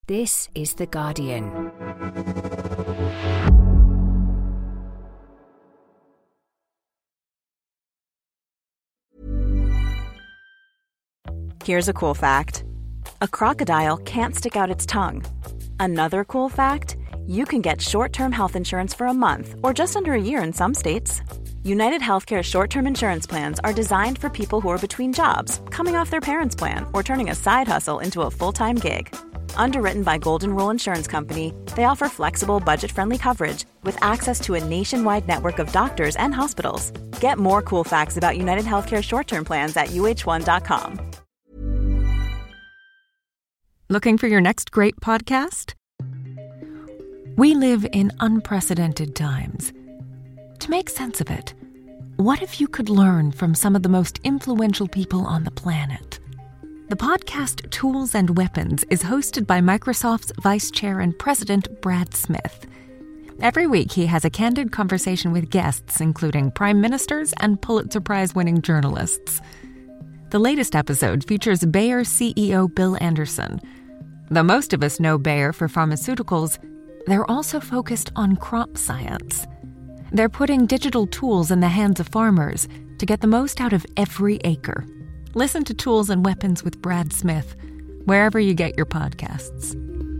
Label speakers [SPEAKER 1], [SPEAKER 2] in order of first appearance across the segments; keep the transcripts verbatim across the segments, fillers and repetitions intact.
[SPEAKER 1] This is The Guardian.
[SPEAKER 2] Here's a cool fact. A crocodile can't stick out its tongue. Another cool fact, you can get short-term health insurance for a month or just under a year in some states. United Healthcare short-term insurance plans are designed for people who are between jobs, coming off their parents' plan, or turning a side hustle into a full-time gig. Underwritten by Golden Rule Insurance Company, they offer flexible, budget-friendly coverage with access to a nationwide network of doctors and hospitals. Get more cool facts about United Healthcare short-term plans at U H one dot com.
[SPEAKER 3] Looking for your next great podcast? We live in unprecedented times. To make sense of it, what if you could learn from some of the most influential people on the planet? The podcast Tools and Weapons is hosted by Microsoft's Vice Chair and President Brad Smith. Every week, he has a candid conversation with guests, including prime ministers and Pulitzer Prize-winning journalists. The latest episode features Bayer C E O Bill Anderson. Though most of us know Bayer for pharmaceuticals, they're also focused on crop science. They're putting digital tools in the hands of farmers to get the most out of every acre. Listen to Tools and Weapons with Brad Smith, wherever you get your podcasts.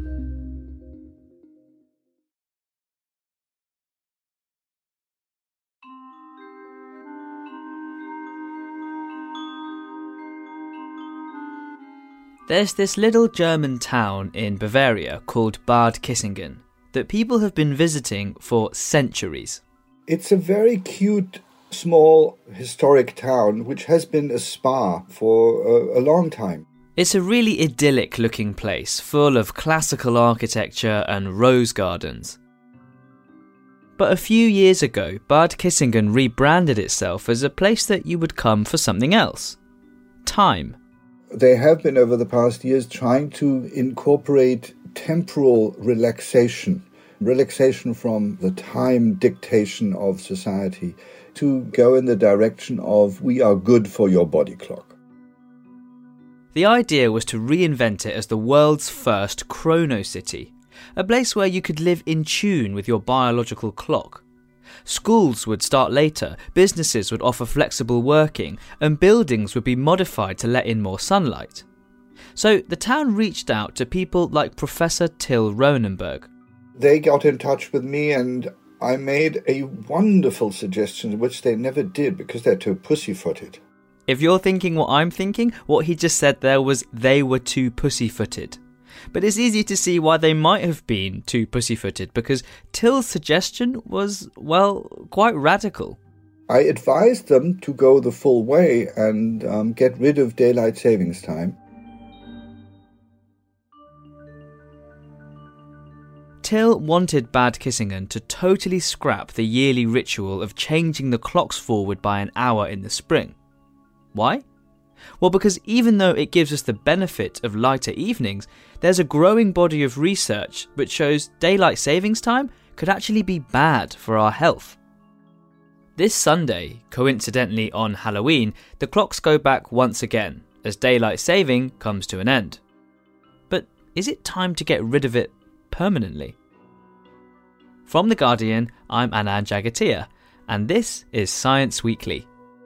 [SPEAKER 4] There's this little German town in Bavaria called Bad Kissingen that people have been visiting for centuries.
[SPEAKER 5] It's a very cute, small, historic town which has been a spa for a, a long time.
[SPEAKER 4] It's a really idyllic looking place, full of classical architecture and rose gardens. But a few years ago, Bad Kissingen rebranded itself as a place that you would come for something else. Time.
[SPEAKER 5] They have been over the past years trying to incorporate temporal relaxation, relaxation from the time dictation of society, to go in the direction of we are good for your body clock.
[SPEAKER 4] The idea was to reinvent it as the world's first chrono city, a place where you could live in tune with your biological clock. Schools would start later, businesses would offer flexible working, and buildings would be modified to let in more sunlight. So the town reached out to people like Professor Till Ronenberg.
[SPEAKER 5] They got in touch with me and I made a wonderful suggestion, which they never did because they're too pussyfooted.
[SPEAKER 4] If you're thinking what I'm thinking, what he just said there was they were too pussyfooted. But it's easy to see why they might have been too pussyfooted, because Till's suggestion was, well, quite radical.
[SPEAKER 5] I advised them to go the full way and um, get rid of daylight savings time.
[SPEAKER 4] Till wanted Bad Kissingen to totally scrap the yearly ritual of changing the clocks forward by an hour in the spring. Why? Well, because even though it gives us the benefit of lighter evenings, there's a growing body of research which shows daylight savings time could actually be bad for our health. This Sunday, coincidentally on Halloween, the clocks go back once again as daylight saving comes to an end. But is it time to get rid of it permanently? From The Guardian, I'm Anand Jagatia, and this is Science Weekly.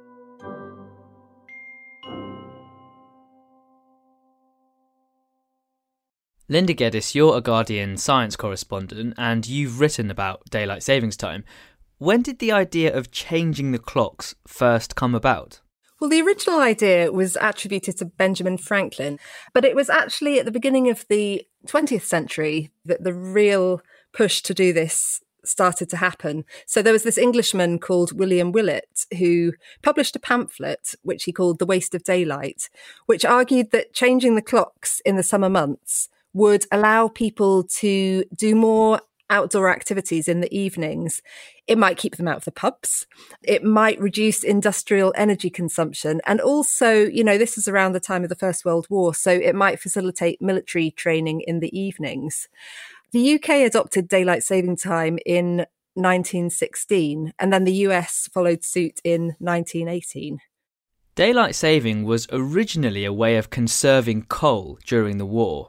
[SPEAKER 4] Linda Geddes, you're a Guardian science correspondent and you've written about daylight savings time. When did the idea of changing the clocks first come about?
[SPEAKER 6] Well, the original idea was attributed to Benjamin Franklin, but it was actually at the beginning of the twentieth century that the real push to do this started to happen. So there was this Englishman called William Willett who published a pamphlet, which he called The Waste of Daylight, which argued that changing the clocks in the summer months would allow people to do more outdoor activities in the evenings. It might keep them out of the pubs. It might reduce industrial energy consumption. And also, you know, this is around the time of the First World War, so it might facilitate military training in the evenings. The U K adopted daylight saving time in nineteen sixteen, and then the U S followed suit in nineteen eighteen.
[SPEAKER 4] Daylight saving was originally a way of conserving coal during the war.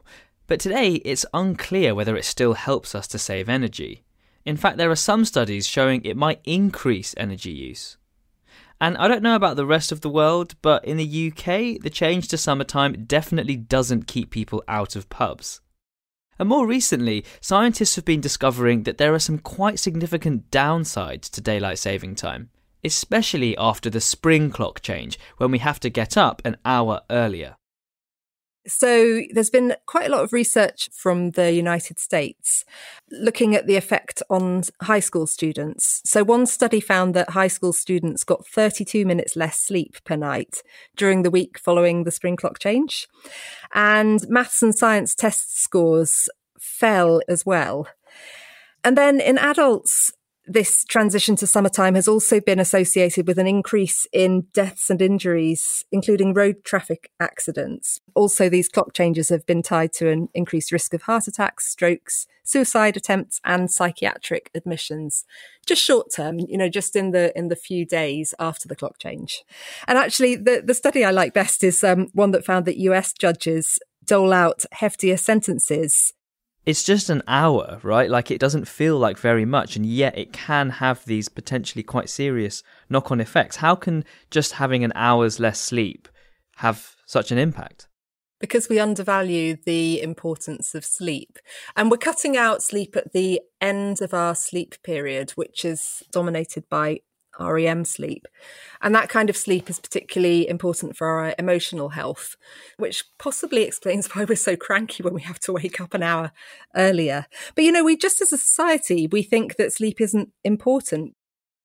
[SPEAKER 4] But today, it's unclear whether it still helps us to save energy. In fact, there are some studies showing it might increase energy use. And I don't know about the rest of the world, but in the U K, the change to summertime definitely doesn't keep people out of pubs. And more recently, scientists have been discovering that there are some quite significant downsides to daylight saving time, especially after the spring clock change, when we have to get up an hour earlier.
[SPEAKER 6] So there's been quite a lot of research from the United States looking at the effect on high school students. So one study found that high school students got thirty-two minutes less sleep per night during the week following the spring clock change. And maths and science test scores fell as well. And then in adults, this transition to summertime has also been associated with an increase in deaths and injuries, including road traffic accidents. Also, these clock changes have been tied to an increased risk of heart attacks, strokes, suicide attempts, and psychiatric admissions. Just short term, you know, just in the in the few days after the clock change. And actually, the, the study I like best is um, one that found that U S judges dole out heftier sentences.
[SPEAKER 4] It's just an hour, right? Like, it doesn't feel like very much, and yet it can have these potentially quite serious knock-on effects. How can just having an hour's less sleep have such an impact?
[SPEAKER 6] Because we undervalue the importance of sleep. And we're cutting out sleep at the end of our sleep period, which is dominated by R E M sleep. And that kind of sleep is particularly important for our emotional health, which possibly explains why we're so cranky when we have to wake up an hour earlier. But, you know, we just as a society, we think that sleep isn't important.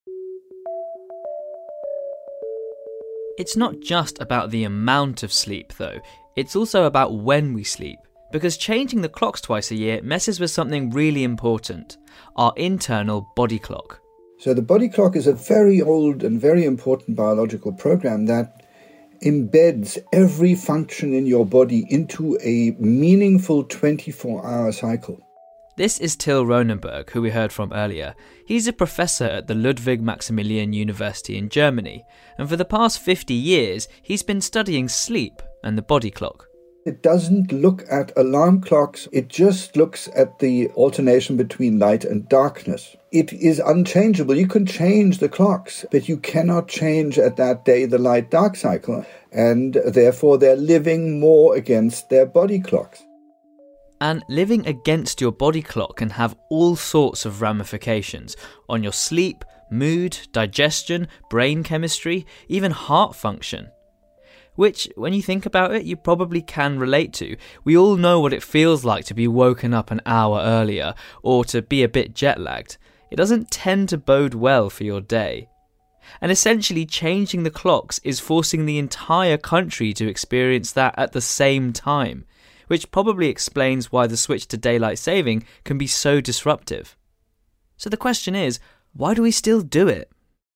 [SPEAKER 4] It's not just about the amount of sleep, though. It's also about when we sleep. Because changing the clocks twice a year messes with something really important, our internal body clock.
[SPEAKER 5] So the body clock is a very old and very important biological program that embeds every function in your body into a meaningful twenty-four hour cycle.
[SPEAKER 4] This is Till Ronenberg, who we heard from earlier. He's a professor at the Ludwig Maximilian University in Germany, and for the past fifty years, he's been studying sleep and the body clock.
[SPEAKER 5] It doesn't look at alarm clocks, it just looks at the alternation between light and darkness. It is unchangeable. You can change the clocks, but you cannot change at that day the light-dark cycle, and therefore they're living more against their body clocks.
[SPEAKER 4] And living against your body clock can have all sorts of ramifications on your sleep, mood, digestion, brain chemistry, even heart function. Which, when you think about it, you probably can relate to. We all know what it feels like to be woken up an hour earlier, or to be a bit jet-lagged. It doesn't tend to bode well for your day. And essentially, changing the clocks is forcing the entire country to experience that at the same time, which probably explains why the switch to daylight saving can be so disruptive. So the question is, why do we still do it?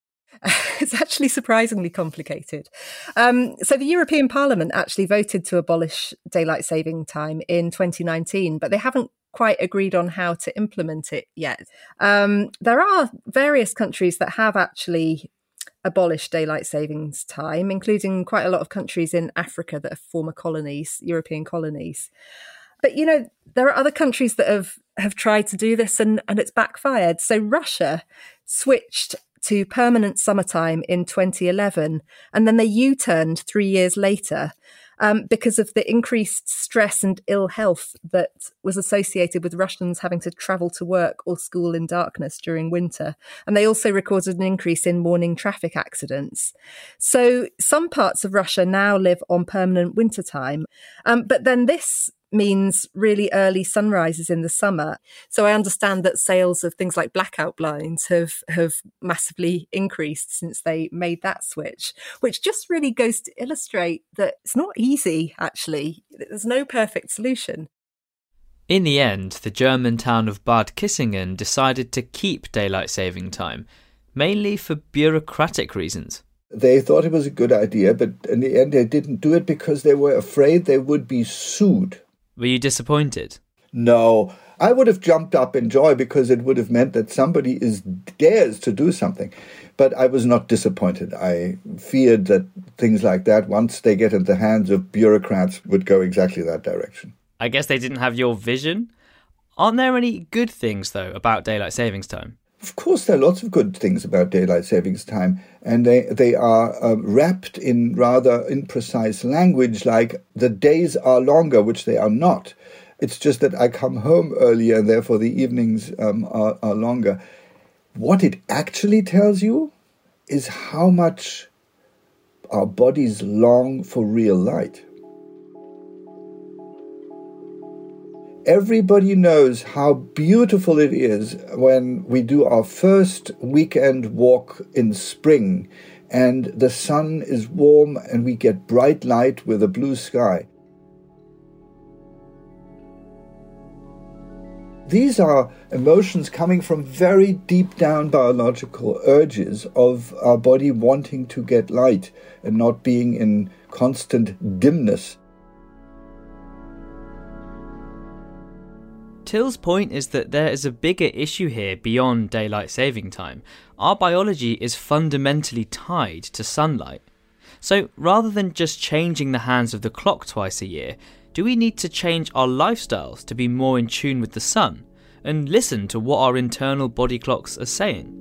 [SPEAKER 6] It's actually surprisingly complicated. Um, so the European Parliament actually voted to abolish daylight saving time in twenty nineteen, but they haven't quite agreed on how to implement it yet. Um, there are various countries that have actually abolished daylight savings time, including quite a lot of countries in Africa that are former colonies, European colonies. But, you know, there are other countries that have, have tried to do this and, and it's backfired. So Russia switched to permanent summertime in twenty eleven, and then they U-turned three years later um, because of the increased stress and ill health that was associated with Russians having to travel to work or school in darkness during winter. And they also recorded an increase in morning traffic accidents. So some parts of Russia now live on permanent winter time. Um, but then this means really early sunrises in the summer. So I understand that sales of things like blackout blinds have, have massively increased since they made that switch, which just really goes to illustrate that it's not easy, actually. There's no perfect solution.
[SPEAKER 4] In the end, the German town of Bad Kissingen decided to keep daylight saving time, mainly for bureaucratic reasons.
[SPEAKER 5] They thought it was a good idea, but in the end they didn't do it because they were afraid they would be sued.
[SPEAKER 4] Were you disappointed?
[SPEAKER 5] No. I would have jumped up in joy because it would have meant that somebody is dares to do something. But I was not disappointed. I feared that things like that, once they get into the hands of bureaucrats, would go exactly that direction.
[SPEAKER 4] I guess they didn't have your vision. Aren't there any good things, though, about daylight savings time?
[SPEAKER 5] Of course, there are lots of good things about daylight savings time, and they, they are um, wrapped in rather imprecise language, like the days are longer, which they are not. It's just that I come home earlier, and therefore the evenings um, are, are longer. What it actually tells you is how much our bodies long for real light. Everybody knows how beautiful it is when we do our first weekend walk in spring and the sun is warm and we get bright light with a blue sky. These are emotions coming from very deep down biological urges of our body wanting to get light and not being in constant dimness.
[SPEAKER 4] Till's point is that there is a bigger issue here beyond daylight saving time. Our biology is fundamentally tied to sunlight. So rather than just changing the hands of the clock twice a year, do we need to change our lifestyles to be more in tune with the sun and listen to what our internal body clocks are saying?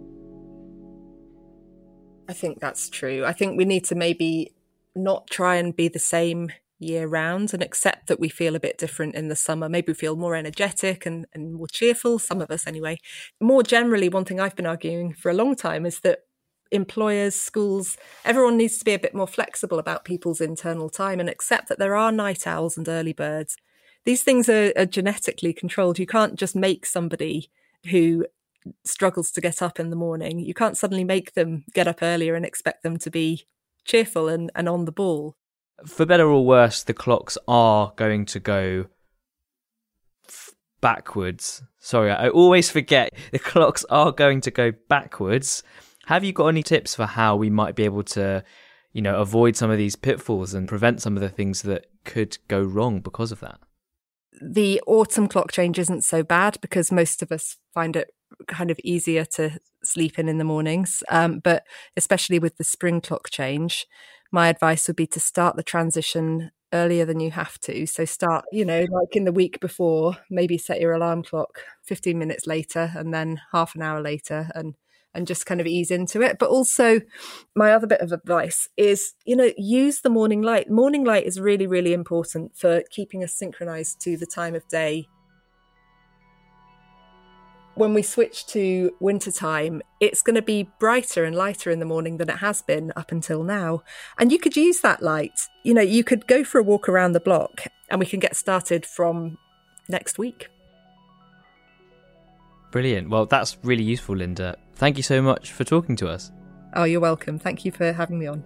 [SPEAKER 6] I think that's true. I think we need to maybe not try and be the same year round and accept that we feel a bit different in the summer. Maybe we feel more energetic and, and more cheerful, some of us anyway. More generally, one thing I've been arguing for a long time is that employers, schools, everyone needs to be a bit more flexible about people's internal time and accept that there are night owls and early birds. These things are, are genetically controlled. You can't just make somebody who struggles to get up in the morning. You can't suddenly make them get up earlier and expect them to be cheerful and, and on the ball.
[SPEAKER 4] For better or worse, the clocks are going to go f- backwards. Sorry, I always forget. The clocks are going to go backwards. Have you got any tips for how we might be able to, you know, avoid some of these pitfalls and prevent some of the things that could go wrong because of that?
[SPEAKER 6] The autumn clock change isn't so bad because most of us find it kind of easier to sleep in in the mornings. Um, but especially with the spring clock change, my advice would be to start the transition earlier than you have to. So start, you know, like in the week before, maybe set your alarm clock fifteen minutes later and then half an hour later and and just kind of ease into it. But also my other bit of advice is, you know, use the morning light. Morning light is really, really important for keeping us synchronized to the time of day. When we switch to wintertime, it's going to be brighter and lighter in the morning than it has been up until now. And you could use that light. You know, you could go for a walk around the block and we can get started from next week.
[SPEAKER 4] Brilliant. Well, that's really useful, Linda. Thank you so much for talking to us.
[SPEAKER 6] Oh, you're welcome. Thank you for having me on.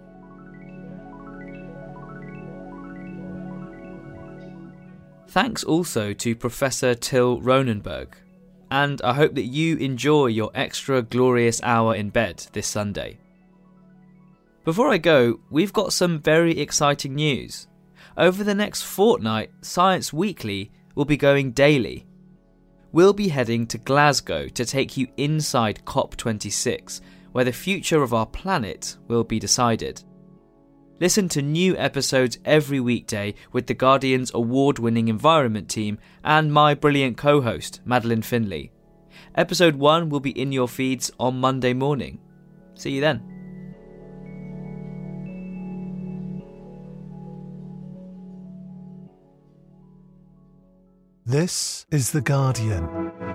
[SPEAKER 4] Thanks also to Professor Till Ronenberg. And I hope that you enjoy your extra glorious hour in bed this Sunday. Before I go, we've got some very exciting news. Over the next fortnight, Science Weekly will be going daily. We'll be heading to Glasgow to take you inside COP twenty-six, where the future of our planet will be decided. Listen to new episodes every weekday with The Guardian's award-winning environment team and my brilliant co-host, Madeline Finlay. Episode one will be in your feeds on Monday morning. See you then.
[SPEAKER 7] This is The Guardian.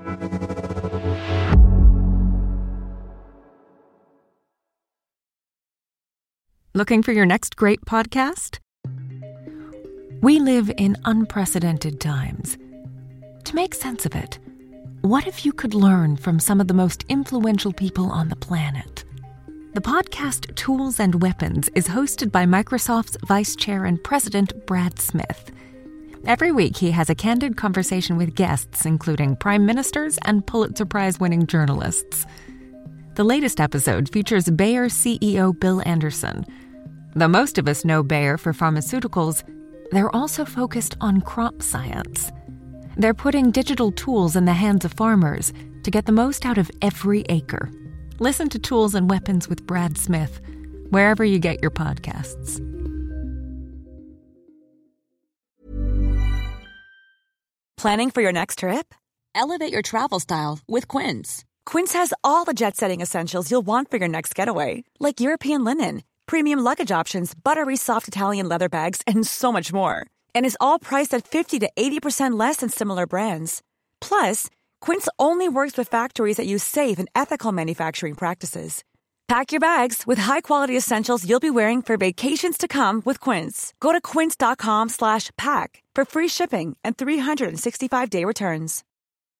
[SPEAKER 3] Looking for your next great podcast? We live in unprecedented times. To make sense of it, what if you could learn from some of the most influential people on the planet? The podcast Tools and Weapons is hosted by Microsoft's Vice Chair and President Brad Smith. Every week he has a candid conversation with guests, including prime ministers and Pulitzer Prize-winning journalists. The latest episode features Bayer C E O Bill Anderson. Though most of us know Bayer for pharmaceuticals, they're also focused on crop science. They're putting digital tools in the hands of farmers to get the most out of every acre. Listen to Tools and Weapons with Brad Smith, wherever you get your podcasts.
[SPEAKER 8] Planning for your next trip? Elevate your travel style with Quince. Quince has all the jet-setting essentials you'll want for your next getaway, like European linen, premium luggage options, buttery soft Italian leather bags, and so much more. And is all priced at fifty to eighty percent less than similar brands. Plus, Quince only works with factories that use safe and ethical manufacturing practices. Pack your bags with high-quality essentials you'll be wearing for vacations to come with Quince. Go to quince.com slash pack for free shipping and three sixty-five day returns.